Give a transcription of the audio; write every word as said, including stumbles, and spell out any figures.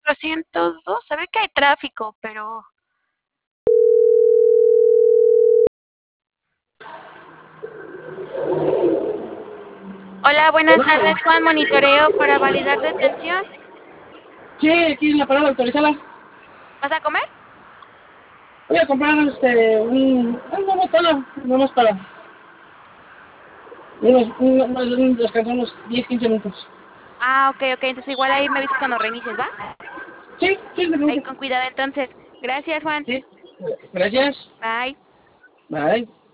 cuatrocientos dos, se ve que hay tráfico, pero... Hola, buenas Bueno, tardes, Juan. Monitoreo para validar detención. sí, aquí en la parada autorizada. ¿Vas a comer? Voy a comprar este, un, un nuevo tono, nomás para unos, unos, unos descansar unos diez quince minutos. Ah, ok, ok. Entonces igual ahí me avisas cuando reinicies, ¿va? Sí, sí, me Ahí pregunto. con cuidado entonces. Gracias, Juan. Sí, gracias. Bye. Bye.